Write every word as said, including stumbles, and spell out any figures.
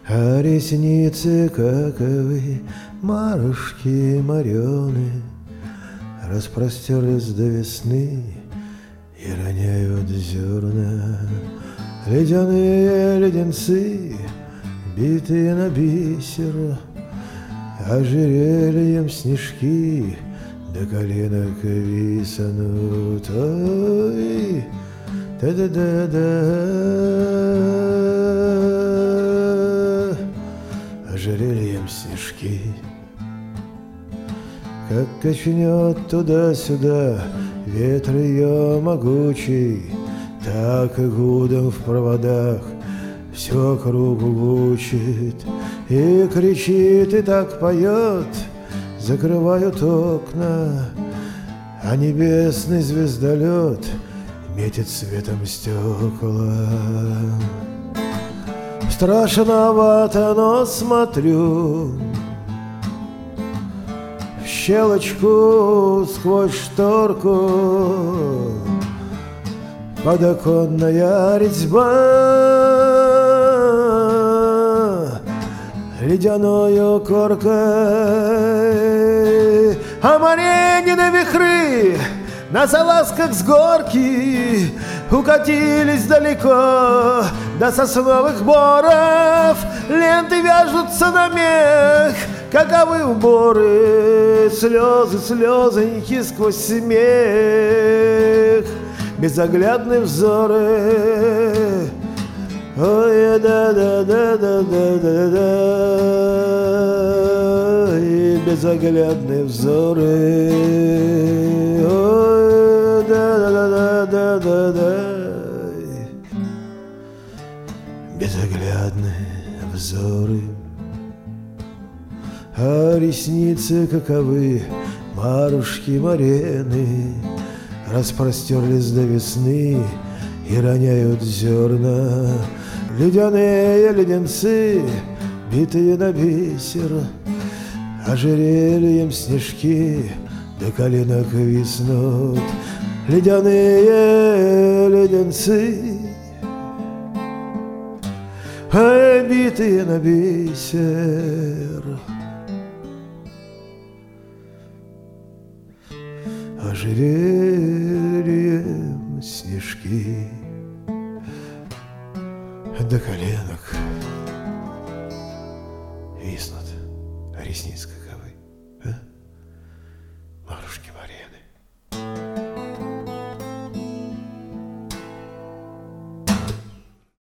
А ресницы каковы, марушки морены, распростерлись до весны и роняют зерна. Ледяные леденцы, битые на бисер, ожерельем снежки до коленок виснут. Ой, да-да-да-да, ожерельем снежки. Как качнет туда-сюда ветер ее могучий, так и гудом в проводах все кругу гучит. И кричит, и так поет, закрывают окна, а небесный звездолет метит светом стекла. Страшновато, но смотрю в щелочку сквозь шторку. Подоконная резьба ледяною коркой, а Маренины вихры на салазках с горки укатились далеко до сосновых боров. Ленты вяжутся на мех, каковы уборы, слезы, слезоньки сквозь смех, безоглядные взоры. Ой, да-да-да-да-да-да-да, и безоглядные взоры. Ой, да-да-да-да-да-да, безоглядные взоры. А ресницы каковы, марушки морены, распростерлись до весны и роняют зерна. Ледяные леденцы, битые на бисер, ожерельем снежки до коленок виснут. Ледяные леденцы, а битые на бисер, ожерельем снежки до коленок